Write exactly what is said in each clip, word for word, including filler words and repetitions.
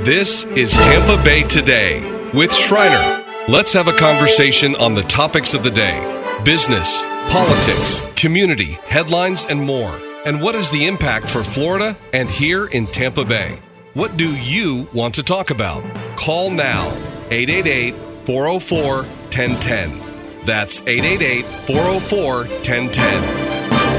This is Tampa Bay Today with Shriner. Let's have a conversation on the topics of the day: business, politics, community, headlines, and more. And what is the impact for Florida and here in Tampa Bay? What do you want to talk about? Call now, eight eight eight, four oh four, one oh one oh. That's eight eight eight, four oh four, one oh one oh.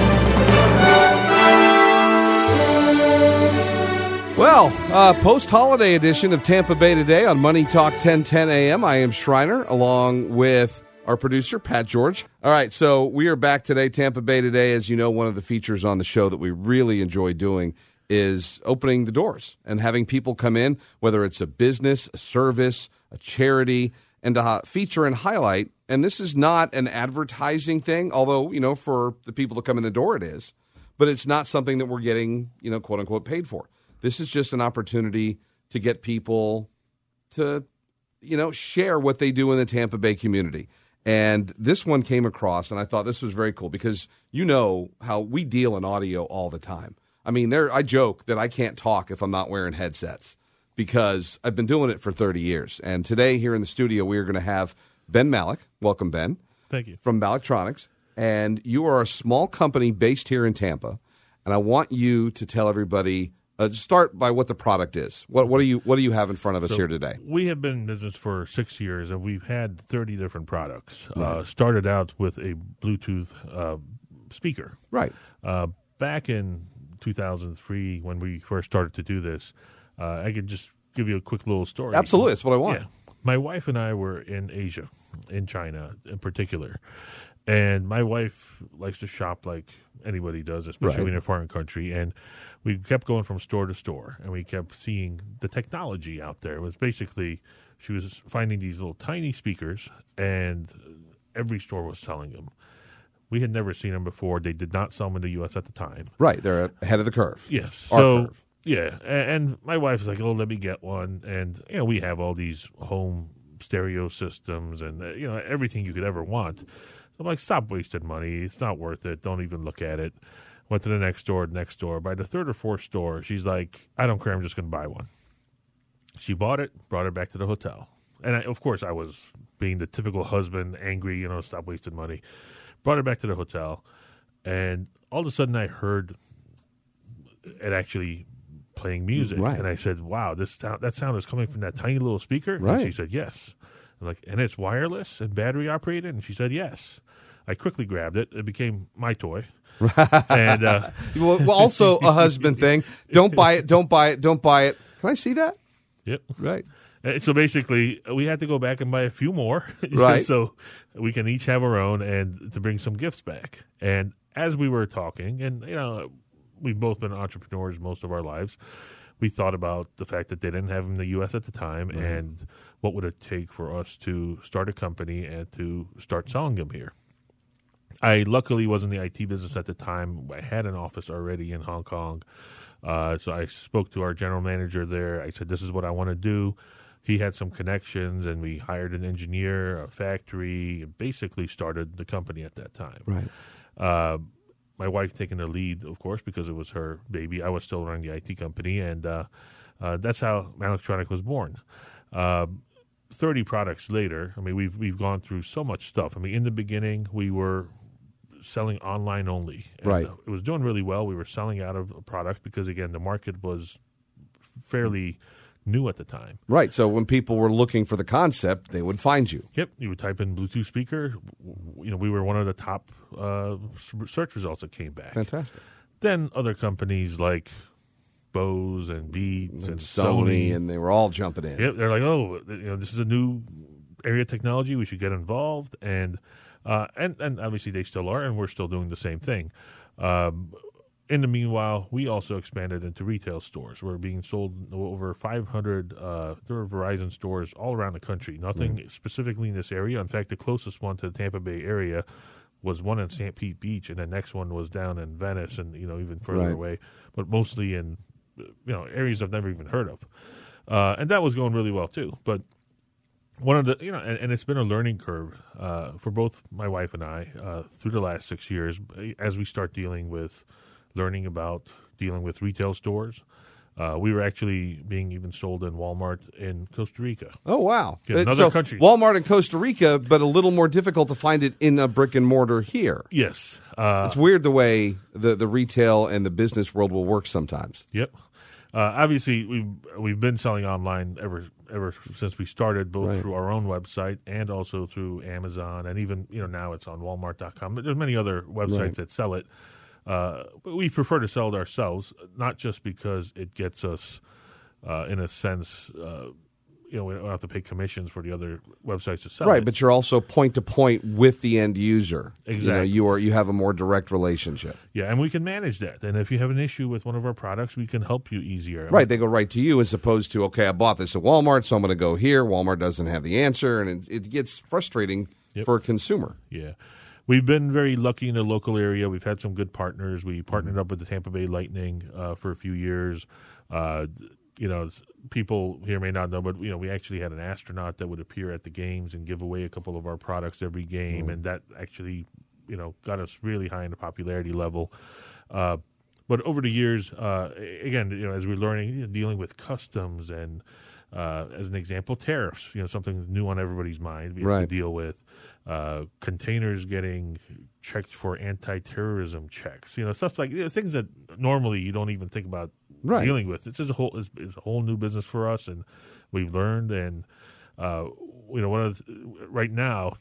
Well, uh, post-holiday edition of Tampa Bay Today on Money Talk ten ten a.m. I am Shriner, along with our producer, Pat George. All right, so we are back today, Tampa Bay Today. As you know, one of the features on the show that we really enjoy doing is opening the doors and having people come in, whether it's a business, a service, a charity, and to feature and highlight. And this is not an advertising thing, although, you know, for the people that come in the door it is. But it's not something that we're getting, you know, quote-unquote paid for. This is just an opportunity to get people to, you know, share what they do in the Tampa Bay community. And this one came across, and I thought this was very cool because you know how we deal in audio all the time. I mean, there. I joke that I can't talk if I'm not wearing headsets because I've been doing it for thirty years. And today here in the studio, we are going to have Ben Malik. Welcome, Ben. Thank you. From Maliktronics. And you are a small company based here in Tampa. And I want you to tell everybody, uh, start by what the product is. What, what do you what do you have in front of us so here today? We have been in business for six years, and we've had thirty different products. Right. Uh, started out with a Bluetooth uh, speaker. Right. Uh, back in two thousand three, when we first started to do this, uh, I could just give you a quick little story. Absolutely. That's what I want. Yeah. My wife and I were in Asia, in China in particular. And my wife likes to shop like anybody does, especially Right. in a foreign country. And we kept going from store to store, and we kept seeing the technology out there. It was basically, she was finding these little tiny speakers, and every store was selling them. We had never seen them before. They did not sell them in the U S at the time. Right. They're ahead of the curve. Yes. Our so, curve. yeah. And, and my wife was like, oh, let me get one. And, you know, we have all these home stereo systems and, uh, you know, everything you could ever want. I'm like, stop wasting money. It's not worth it. Don't even look at it. Went to the next store, next store. By the third or fourth store, she's like, I don't care. I'm just going to buy one. She bought it, brought it back to the hotel. And, I, of course, I was being the typical husband, angry, you know, stop wasting money. Brought it back to the hotel. And all of a sudden, I heard it actually playing music. Right. And I said, wow, this sound, that sound is coming from that tiny little speaker? Right. And she said, yes. I'm like, and it's wireless and battery operated? And she said, yes. I quickly grabbed it. It became my toy. and uh, well, also a husband thing. Don't buy it. Don't buy it. Don't buy it. Can I see that? Yep. Right. And so basically, we had to go back and buy a few more, right? So we can each have our own, and to bring some gifts back. And as we were talking, and you know, we've both been entrepreneurs most of our lives. We thought about the fact that they didn't have them in the U S at the time, right. and what would it take for us to start a company and to start selling them here. I luckily was in the I T business at the time. I had an office already in Hong Kong. Uh, so I spoke to our general manager there. I said, this is what I want to do. He had some connections, and we hired an engineer, a factory, and basically started the company at that time. Right. Uh, my wife taking the lead, of course, because it was her baby. I was still running the I T company, and uh, uh, that's how Maliktronics was born. Uh, thirty products later, I mean, we've we've gone through so much stuff. I mean, in the beginning, we were selling online only. And right. uh, it was doing really well. We were selling out of products because, again, the market was fairly new at the time. Right. So when people were looking for the concept, they would find you. Yep. You would type in Bluetooth speaker. You know, we were one of the top uh, search results that came back. Fantastic. Then other companies like Bose and Beats and, and Sony, Sony, and they were all jumping in. Yep. They're like, oh, you know, this is a new area of technology. We should get involved. And Uh, and, and obviously they still are, and we're still doing the same thing. Um, in the meanwhile, we also expanded into retail stores. We're being sold over five hundred uh, there are Verizon stores all around the country, nothing mm. specifically in this area. In fact, the closest one to the Tampa Bay area was one in Saint Pete Beach, and the next one was down in Venice and, you know, even further right. away, but mostly in, you know, areas I've never even heard of. Uh, and that was going really well, too. But one of the, you know, and, and it's been a learning curve uh, for both my wife and I uh, through the last six years as we start dealing with learning about dealing with retail stores. Uh, we were actually being even sold in Walmart in Costa Rica. Oh, wow. Yeah, another so country. Walmart in Costa Rica, but a little more difficult to find it in a brick and mortar here. Yes. Uh, It's weird the way the, the retail and the business world will work sometimes. Yep. Uh, obviously, we've, we've been selling online ever ever since we started, both Right. through our own website and also through Amazon, and even you know now it's on Walmart dot com. But there's many other websites Right. that sell it. Uh, but we prefer to sell it ourselves, not just because it gets us, uh, in a sense, uh, you know, we don't have to pay commissions for the other websites to sell Right, it. but you're also point to point with the end user. Exactly. You know, you are you have a more direct relationship. Yeah, and we can manage that. And if you have an issue with one of our products, we can help you easier. Right, they go right to you as opposed to, okay, I bought this at Walmart, so I'm going to go here. Walmart doesn't have the answer, and it, it gets frustrating Yep. for a consumer. Yeah. We've been very lucky in the local area. We've had some good partners. We partnered up with the Tampa Bay Lightning uh, for a few years. Uh, you know, people here may not know, but, you know, we actually had an astronaut that would appear at the games and give away a couple of our products every game, mm. and that actually, you know, got us really high in the popularity level. Uh, but over the years, uh, again, you know, as we're learning, you know, dealing with customs and, uh, as an example, tariffs, you know, something new on everybody's mind we have right. to deal with. Uh, containers getting checked for anti-terrorism checks, you know, stuff like you know, things that normally you don't even think about right. dealing with. It's just a whole, it's, it's a whole new business for us, and we've learned. And uh, you know, one of the, right now,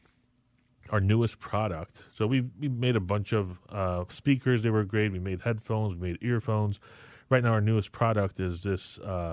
our newest product. So we we made a bunch of uh, speakers. They were great. We made headphones. We made earphones. Right now, our newest product is this. Uh,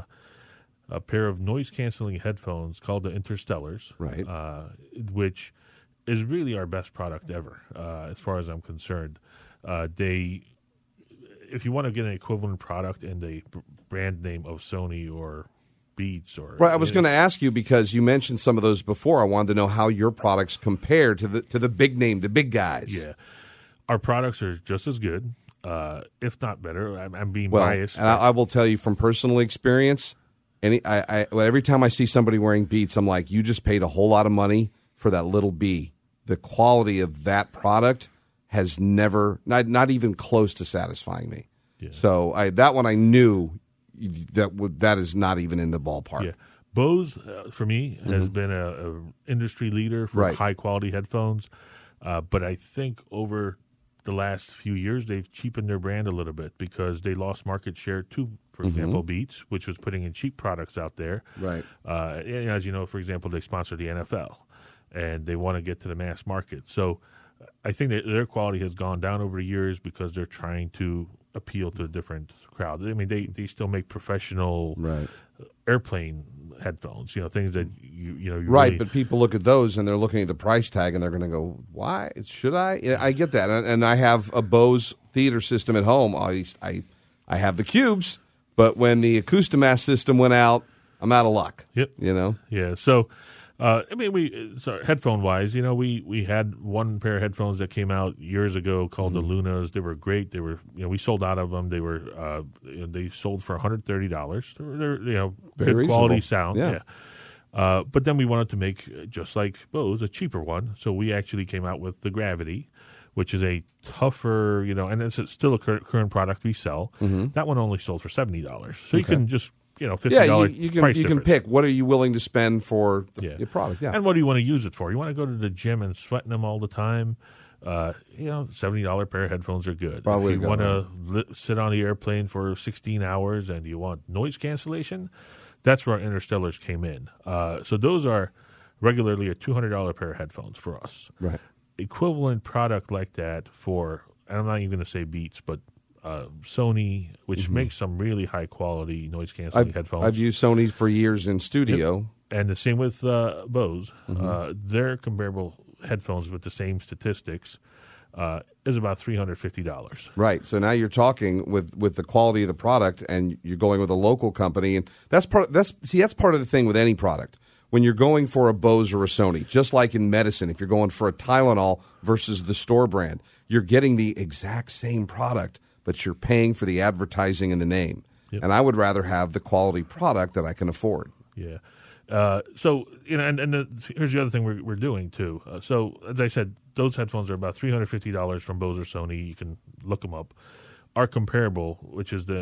a pair of noise-canceling headphones called the Interstellars, right? Uh, which is really our best product ever, uh, as far as I'm concerned. Uh, they, if you want to get an equivalent product in the b- brand name of Sony or Beats or right, I was going to ask you because you mentioned some of those before. I wanted to know how your products compare to the to the big name, the big guys. Yeah, our products are just as good, uh, if not better. I'm, I'm being well, biased, and I, I will tell you from personal experience. Any, I, I, well, every time I see somebody wearing Beats, I'm like, you just paid a whole lot of money for that little B. The quality of that product has never, not, not even close to satisfying me. Yeah. So I, that one I knew that would, that is not even in the ballpark. Yeah. Bose, uh, for me, has mm-hmm. been a, a industry leader for right. high-quality headphones. Uh, but I think over the last few years, they've cheapened their brand a little bit because they lost market share to, for mm-hmm. example, Beats, which was putting in cheap products out there. Right. Uh, and as you know, for example, they sponsor the N F L, and they want to get to the mass market. So I think that their quality has gone down over the years because they're trying to appeal to a different crowd. I mean, they, they still make professional right. airplane headphones, you know, things that you you know. You right, really, but people look at those and they're looking at the price tag and they're going to go, "Why should I?" Yeah, I get that, and, and I have a Bose theater system at home. I I I have the Cubes, but when the Acoustimass system went out, I'm out of luck. Yep. You know. Yeah. So. Uh, I mean, we so headphone wise, you know, we, we had one pair of headphones that came out years ago called mm-hmm. the Lunas. They were great. They were, you know, we sold out of them. They were, uh, you know, they sold for one hundred thirty dollars. They're, they're, you know, Very good reasonable. quality sound. Yeah. yeah. Uh, but then we wanted to make, just like Bose, a cheaper one. So we actually came out with the Gravity, which is a tougher, you know, and it's still a cur- current product we sell. Mm-hmm. That one only sold for seventy dollars. So okay. you can just. You know, fifty dollars yeah, you, you can price you difference. can pick what are you willing to spend for the, yeah. your product. Yeah, and what do you want to use it for? You want to go to the gym and sweating them all the time. Uh, you know, seventy dollar pair of headphones are good. Probably if you want to li- sit on the airplane for sixteen hours and you want noise cancellation, that's where our Interstellars came in. Uh, so those are regularly a two hundred dollar pair of headphones for us. Right. Equivalent product like that for, and I'm not even going to say Beats, but Uh, Sony, which mm-hmm. makes some really high quality noise canceling headphones. I've used Sony for years in studio, yep. and the same with uh, Bose. Mm-hmm. Uh, their comparable headphones with the same statistics uh, is about three hundred fifty dollars. Right. So now you're talking with, with the quality of the product, and you're going with a local company, and that's part. That's see, that's part of the thing with any product. When you're going for a Bose or a Sony, just like in medicine, if you're going for a Tylenol versus the store brand, you're getting the exact same product, but you're paying for the advertising and the name. Yep. And I would rather have the quality product that I can afford. Yeah. Uh, so, you know, and, and the, here's the other thing we're, we're doing, too. Uh, so, as I said, those headphones are about three hundred fifty dollars from Bose or Sony. You can look them up. Our comparable, which is the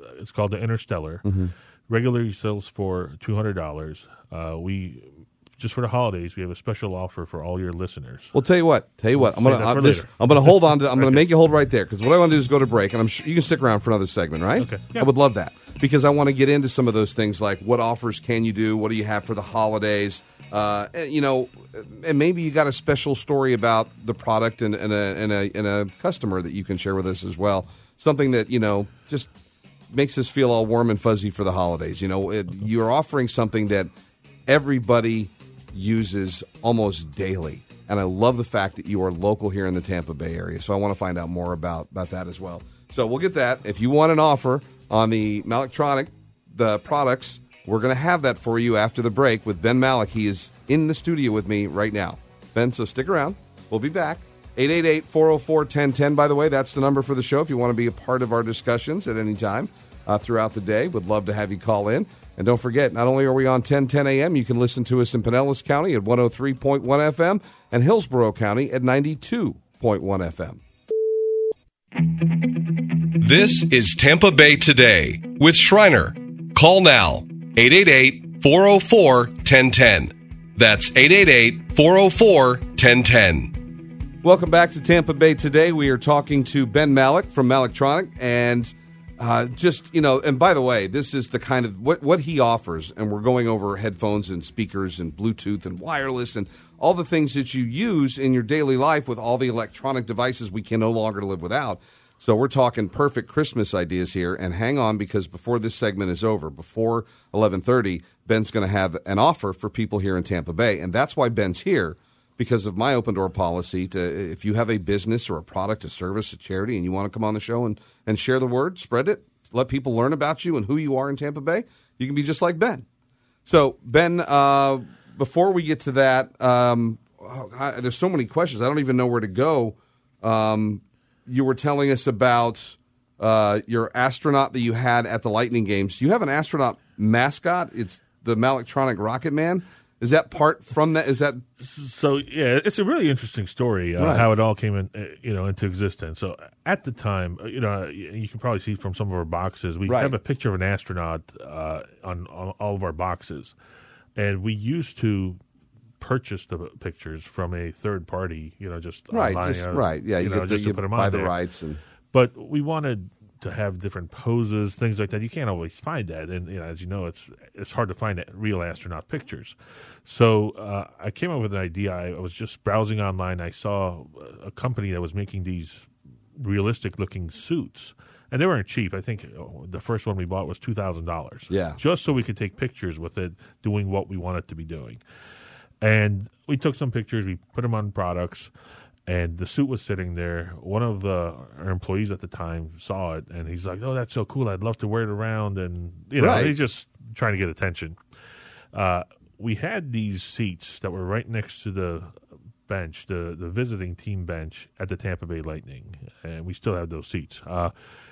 it's called the Interstellar. Mm-hmm. Regularly sells for two hundred dollars. Uh, we just for the holidays, we have a special offer for all your listeners. Well, tell you what, tell you what, I'm Save gonna that for I'm, this, later. I'm gonna hold on to. I'm gonna Okay. make you hold right there because what I want to do is go to break, and I'm sure you can stick around for another segment, right? Okay. I Yeah. would love that because I want to get into some of those things like what offers can you do, what do you have for the holidays, uh, and, you know, and maybe you got a special story about the product and, and a and a and a customer that you can share with us as well. Something that you know just makes us feel all warm and fuzzy for the holidays. You know, it, you're offering something that everybody uses almost daily. And I love the fact that you are local here in the Tampa Bay area. So I want to find out more about, about that as well. So we'll get that. If you want an offer on the Malectronic, the products, we're going to have that for you after the break with Ben Malik. He is in the studio with me right now. Ben, so stick around. We'll be back. eight eight eight, four oh four, one oh one oh, by the way. That's the number for the show if you want to be a part of our discussions at any time uh, throughout the day. Would love to have you call in. And don't forget, not only are we on ten ten a.m., you can listen to us in Pinellas County at one oh three point one F M and Hillsborough County at ninety-two point one F M. This is Tampa Bay Today with Shriner. Call now, eight eight eight, four oh four, one oh one oh. That's eight eight eight, four oh four, one oh one oh. Welcome back to Tampa Bay Today. We are talking to Ben Malik from Malectronic, and uh, just, you know, and by the way, this is the kind of, what, what he offers, and we're going over headphones and speakers and Bluetooth and wireless and all the things that you use in your daily life with all the electronic devices we can no longer live without. So we're talking perfect Christmas ideas here, and hang on because before this segment is over, before eleven thirty, Ben's going to have an offer for people here in Tampa Bay, and that's why Ben's here, because of my open door policy. To if you have a business or a product, a service, a charity, and you want to come on the show and, and share the word, spread it, let people learn about you and who you are in Tampa Bay, you can be just like Ben. So, Ben, uh, before we get to that, um, oh, I, there's so many questions. I don't even know where to go. Um, you were telling us about uh, your astronaut that you had at the Lightning Games. You have an astronaut mascot. It's the Malectronic Rocket Man. Is that part from that? Is that So yeah, it's a really interesting story uh, Right. how it all came in, uh, you know, into existence. So at the time, uh, you know, you can probably see from some of our boxes, we Right. have a picture of an astronaut uh, on, on all of our boxes, and we used to purchase the pictures from a third party, you know, just right? online, Just, uh, right. Yeah, you, you, know, get the, just you to put them buy on the there. rights and But we wanted to have different poses, things like that. You can't always find that, and you know, as you know, it's it's hard to find real astronaut pictures. So uh, I came up with an idea. I, I was just browsing online. I saw a company that was making these realistic-looking suits, and they weren't cheap. I think oh, the first one we bought was two thousand dollars. Yeah. just so we could take pictures with it, doing what we wanted to be doing. And we took some pictures. We put them on products. And the suit was sitting there. One of the our employees at the time saw it, and he's like, "Oh, that's so cool! I'd love to wear it around." And you know, Right. he's just trying to get attention. Uh, we had these seats that were right next to the bench, the the visiting team bench at the Tampa Bay Lightning, and we still have those seats. Uh,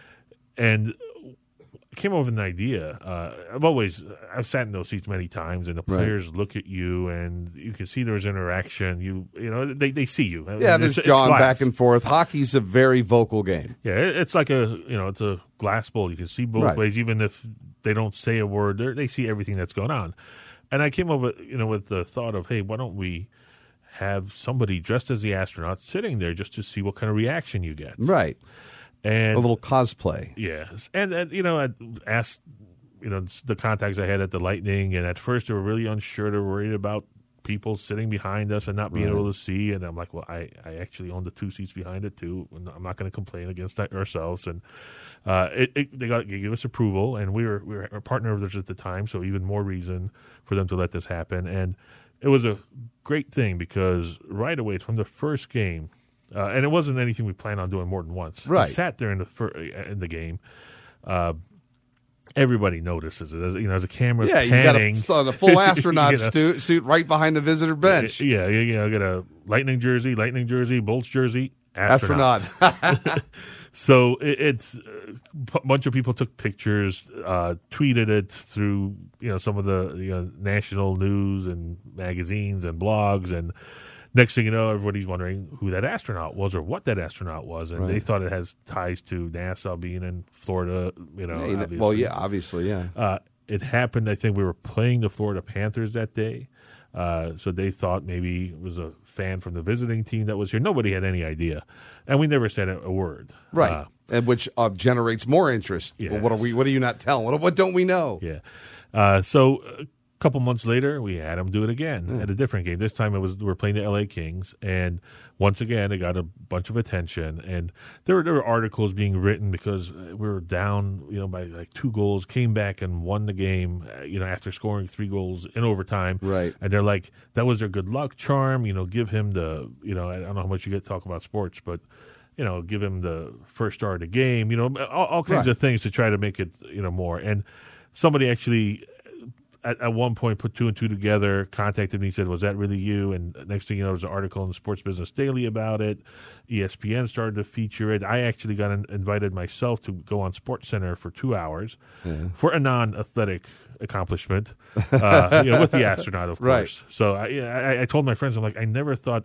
and I came up with an idea. Uh, I've always I've sat in those seats many times, and the Right. players look at you, and you can see there's interaction. You you know they, they see you. yeah, It's- there's it's John glass. back and forth. Hockey's a very vocal game. Yeah, it- it's like a you know it's a glass bowl. You can see both Right. ways, even if they don't say a word. They they see everything that's going on. And I came up with you know with the thought of, hey, why don't we have somebody dressed as the astronaut sitting there just to see what kind of reaction you get? Right. And A little cosplay. yes, and, and you know, I asked you know the contacts I had at the Lightning, and at first they were really unsure. They were worried about people sitting behind us and not being Right. able to see. And I'm like, well, I, I actually own the two seats behind it too. And I'm not going to complain against that ourselves. And uh, it, it, they got they gave us approval, and we were we were a partner of theirs at the time, so even more reason for them to let this happen. And it was a great thing because right away from the first game. Uh, and it wasn't anything we planned on doing more than once. Right. We sat there in the fir- in the game. Uh, everybody notices it. As, you know, as the camera's Yeah, you panning, got a, a full astronaut you know, stu- suit right behind the visitor bench. Yeah, you, you know, got a Lightning jersey, Lightning jersey, Bolts jersey, astronaut. Astronaut. So it, it's a bunch of people took pictures, uh, tweeted it through you know some of the you know, national news and magazines and blogs, and next thing you know, everybody's wondering who that astronaut was or what that astronaut was, and Right. they thought it has ties to NASA being in Florida. You know, Yeah, obviously. well, yeah, obviously, yeah. Uh, it happened. I think we were playing the Florida Panthers that day, uh, so they thought maybe it was a fan from the visiting team that was here. Nobody had any idea, and we never said a, a word. Right, Uh, and which uh, generates more interest. Yes. Well, what are we? What are you not telling? What, what don't we know? Yeah. Uh, so a couple months later, we had him do it again at a different game. This time it was we were playing the L A Kings, and once again it got a bunch of attention. And there were there were articles being written because we were down, you know, by like two goals, came back and won the game, uh, you know, after scoring three goals in overtime. Right. And they're like, that was their good luck charm. You know, give him the, you know, I don't know how much you get to talk about sports, but. You know, give him the first star of the game. You know, all, all kinds Right. of things to try to make it, you know, more. And somebody actually at, at one point put two and two together, contacted me, said, was that really you? And next thing you know, there was an article in the Sports Business Daily about it. E S P N started to feature it. I actually got in, invited myself to go on Sports Center for two hours for a non-athletic accomplishment, uh, you know, with the astronaut, of Right. course. So I, I, I told my friends, I'm like, I never thought,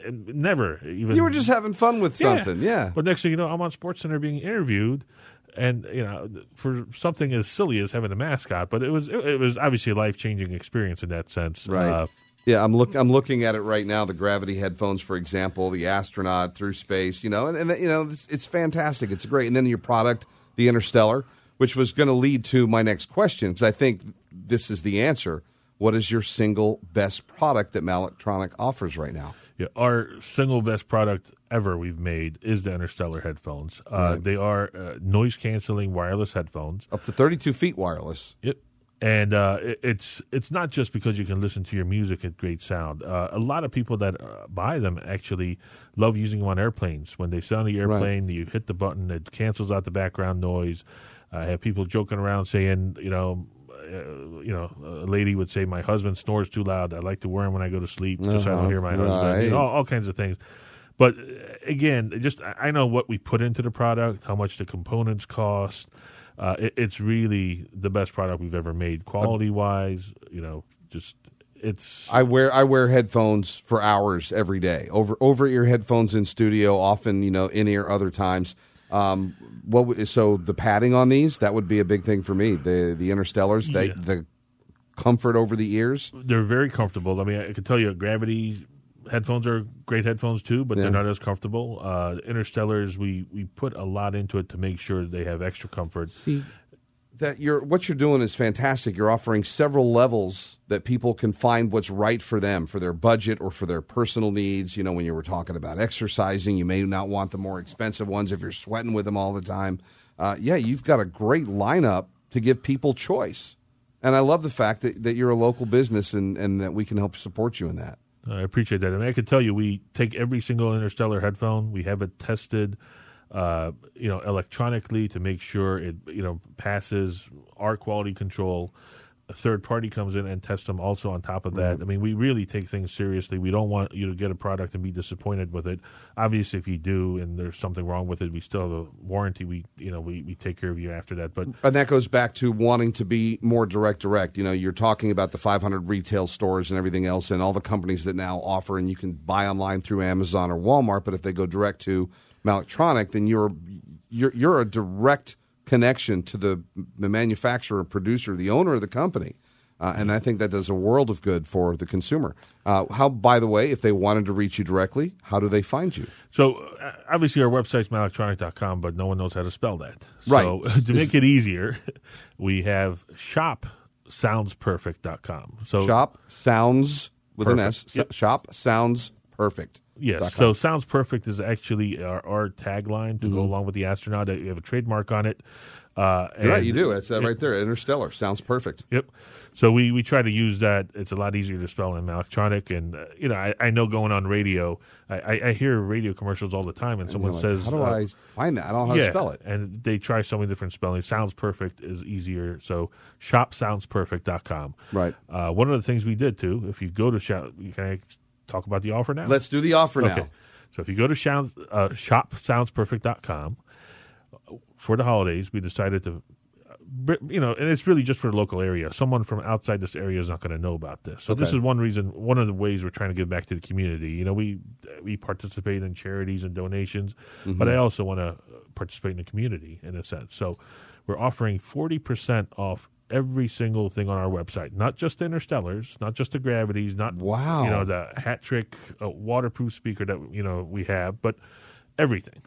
never even. You were just having fun with Yeah. something, yeah. But next thing you know, I'm on Sports Center being interviewed, and you know, for something as silly as having a mascot, but it was it, it was obviously a life changing experience in that sense. Right. Uh, Yeah, I'm look. I'm looking at it right now. The Gravity headphones, for example, the astronaut through space. You know, and, and you know, it's, it's fantastic. It's great. And then your product, the Interstellar, which was going to lead to my next question, because I think this is the answer. What is your single best product that Malectronic offers right now? yeah, our single best product ever we've made is the Interstellar headphones. Uh, Right. They are uh, noise canceling wireless headphones. Up to thirty-two feet wireless. Yep. And uh, it, it's it's not just because you can listen to your music at great sound. Uh, a lot of people that uh, buy them actually love using them on airplanes. When they sit on the airplane, you hit the button, it cancels out the background noise. I have people joking around saying, you know, uh, you know, a lady would say, "My husband snores too loud. I like to wear them when I go to sleep, just so I Uh-huh. don't hear my husband." Right. You know, all, all kinds of things. But uh, again, just I I know what we put into the product, how much the components cost. Uh, it, it's really the best product we've ever made, quality wise. You know, just it's. I wear I wear headphones for hours every day. Over over ear headphones in studio, often you know in ear other times. Um, what w- so the padding on these, that would be a big thing for me. The the Interstellars, they, Yeah. the comfort over the ears. They're very comfortable. I mean, I can tell you, Gravity headphones are great headphones too, but Yeah. they're not as comfortable. Uh, Interstellars, we we put a lot into it to make sure they have extra comfort. See, that you're what you're doing is fantastic. You're offering several levels that people can find what's right for them, for their budget or for their personal needs. You know, when you were talking about exercising, you may not want the more expensive ones if you're sweating with them all the time. Uh, yeah, you've got a great lineup to give people choice. And I love the fact that, that you're a local business and, and that we can help support you in that. I appreciate that. I mean, I can tell you, we take every single Interstellar headphone, we have it tested, uh, you know, electronically to make sure it, you know, passes our quality control. A third party comes in and tests them also on top of that. I mean, we really take things seriously. We don't want you to get a product and be disappointed with it. Obviously, if you do and there's something wrong with it, we still have a warranty. We, you know, we, we take care of you after that. But And that goes back to wanting to be more direct, direct. You know, you're talking about the five hundred retail stores and everything else and all the companies that now offer, and you can buy online through Amazon or Walmart, but if they go direct to Malectronic, then you're you're you're a direct connection to the the manufacturer, producer, the owner of the company. Uh, and I think that does a world of good for the consumer. Uh, how, by the way, if they wanted to reach you directly, how do they find you? So uh, obviously our website's malectronic dot com, but no one knows how to spell that. Right. So to make it easier, we have shop sounds perfect dot com. So Shop sounds with an S. Perfect. Yep. Shop sounds perfect. yes, so Sounds Perfect is actually our, our tagline to go along with the astronaut. You have a trademark on it. Uh, You're right, and- you do. It's uh, right there. Interstellar sounds perfect. Yep. So we, we try to use that. It's a lot easier to spell in Malectronic. And, uh, you know, I, I know going on radio, I, I, I hear radio commercials all the time, and, And someone you're like, says, "How do uh, I find that? I don't know how yeah, to spell it." and they try so many different spellings. Sounds Perfect is easier. So shop sounds perfect dot com. Right. Uh, one of the things we did, too, if you go to shop, can I talk about the offer now? Let's do the offer now. Okay. So if you go to sounds, uh, shop sounds perfect dot com, for the holidays, we decided to you know, and it's really just for the local area. Someone from outside this area is not going to know about this. So Okay. this is one reason, one of the ways we're trying to give back to the community. You know, we we participate in charities and donations, Mm-hmm. but I also want to participate in the community in a sense. So we're offering forty percent off every single thing on our website, not just the Interstellars, not just the Gravities, not Wow. you know the hat trick uh, waterproof speaker that you know we have, but everything.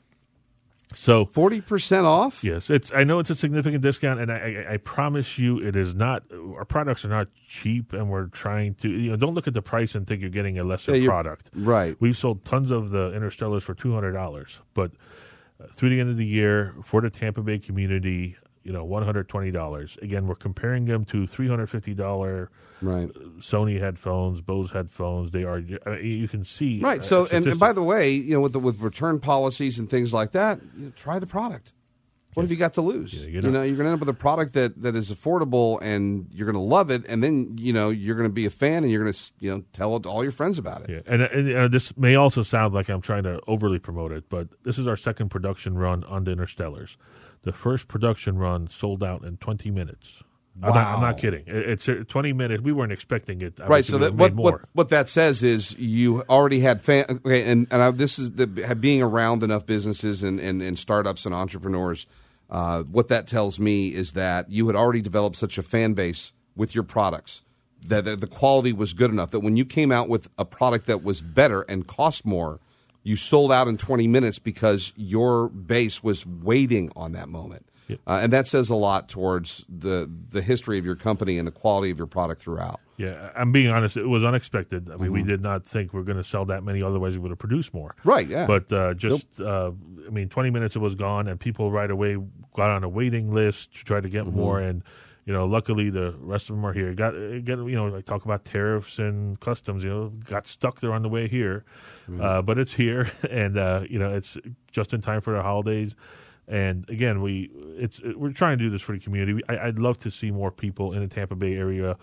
So forty percent off? yes, it's. I know it's a significant discount, and I, I, I promise you, it is not. Our products are not cheap, and we're trying to. You know, don't look at the price and think you're getting a lesser Yeah, you're- product. Right. We've sold tons of the Interstellars for two hundred dollars, but uh, through the end of the year for the Tampa Bay community, you know, one hundred twenty dollars. Again, we're comparing them to three hundred fifty dollars Right. Sony headphones, Bose headphones. They are. I mean, you can see. Right. uh, So, and, and statistics. by the way, you know, with the, with return policies and things like that, you know, try the product. What have you got to lose? Yeah, you, you know, know. you're going to end up with a product that, that is affordable, and you're going to love it, and then you know you're going to be a fan, and you're going to you know tell all your friends about it. Yeah, and, and uh, this may also sound like I'm trying to overly promote it, but this is our second production run on the Interstellars. The first production run sold out in twenty minutes. I'm, not, I'm Wow. not kidding. It- It's uh, twenty minutes. We weren't expecting it. Right. Obviously, So we that would've what, made what more. what that says is you already had fan. Okay, and and I, this is the being around enough businesses and, and, and startups and entrepreneurs. Uh, what that tells me is that you had already developed such a fan base with your products that the, the quality was good enough that when you came out with a product that was better and cost more, you sold out in twenty minutes because your base was waiting on that moment. Yep. Uh, and that says a lot towards the the history of your company and the quality of your product throughout. Yeah, I'm being honest. It was unexpected. I mean, Mm-hmm. we did not think we are going to sell that many. Otherwise, we would have produced more. Right, yeah. But uh, just, uh, I mean, twenty minutes it was gone, and people right away got on a waiting list to try to get Mm-hmm. more. And you know, luckily the rest of them are here. Got get you know, like talk about tariffs and customs. You know, got stuck there on the way here, uh, but it's here, and uh, you know, it's just in time for the holidays. And again, we it's it, we're trying to do this for the community. We, I, I'd love to see more people in the Tampa Bay area.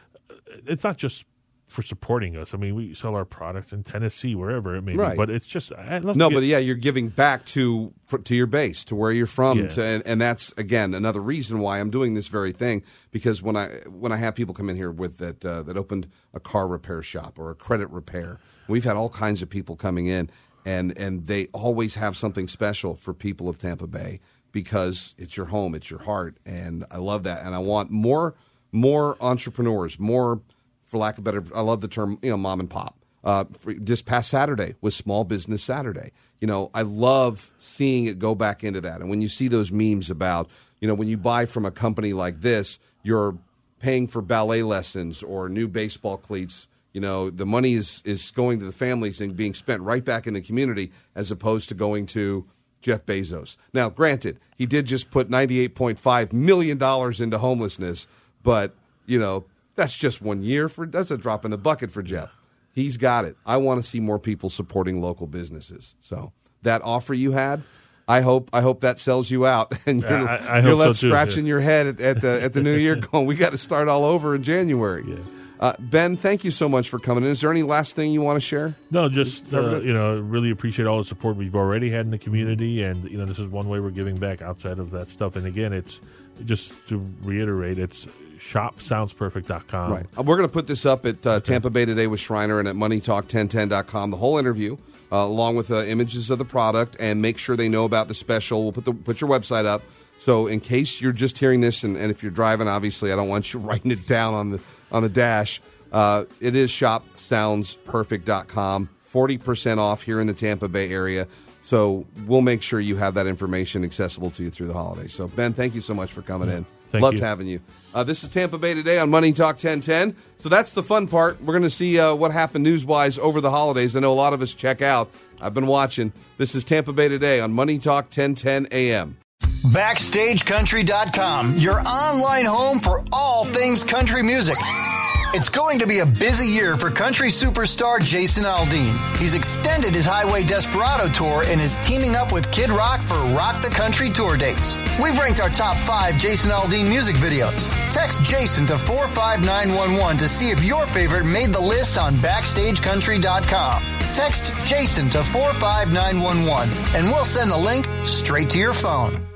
It's not just for supporting us. I mean, we sell our products in Tennessee, wherever it may Right. be. But it's just I love No, to but get, yeah, you're giving back to for, to your base, to where you're from, Yeah. to, and, and that's again another reason why I'm doing this very thing. Because when I when I have people come in here with that uh, that opened a car repair shop or a credit repair, we've had all kinds of people coming in, and and they always have something special for people of Tampa Bay because it's your home, it's your heart, and I love that, and I want more more entrepreneurs, more. For lack of better, I love the term, you know, mom and pop. Uh, this past Saturday was Small Business Saturday. You know, I love seeing it go back into that. And when you see those memes about, you know, when you buy from a company like this, you're paying for ballet lessons or new baseball cleats. You know, the money is, is going to the families and being spent right back in the community as opposed to going to Jeff Bezos. Now, granted, he did just put ninety-eight point five million dollars into homelessness, but, you know, that's just one year. For that's a drop in the bucket for Jeff. He's got it. I want to see more people supporting local businesses. So that offer you had, I hope I hope that sells you out, and you're, I- I you're hope so left too, scratching yeah. your head at, at the at the new year, going, we got to start all over in January. Yeah. Uh, Ben, thank you so much for coming in. Is there any last thing you want to share? No, just Covered uh, it? you know, really appreciate all the support we've already had in the community, and you know, this is one way we're giving back outside of that stuff. And again, it's just to reiterate, it's shop sounds perfect dot com. Right. Uh, We're going to put this up at uh, Tampa Bay Today with Shriner and at money talk ten ten dot com, the whole interview, uh, along with uh, images of the product, and make sure they know about the special. We'll put the put your website up. So in case you're just hearing this, and, and if you're driving, obviously, I don't want you writing it down on the on the dash. Uh, it is shop sounds perfect dot com, forty percent off here in the Tampa Bay area. So we'll make sure you have that information accessible to you through the holidays. So, Ben, thank you so much for coming in. Thank Loved you. having you. Uh, this is Tampa Bay Today on Money Talk ten ten. So that's the fun part. We're going to see uh, what happened news-wise over the holidays. I know a lot of us check out. I've been watching. This is Tampa Bay Today on Money Talk ten ten A M. Backstage Country dot com, your online home for all things country music. It's going to be a busy year for country superstar Jason Aldean. He's extended his Highway Desperado tour and is teaming up with Kid Rock for Rock the Country tour dates. We've ranked our top five Jason Aldean music videos. Text Jason to four five nine one one to see if your favorite made the list on Backstage Country dot com. Text Jason to four five nine one one and we'll send the link straight to your phone.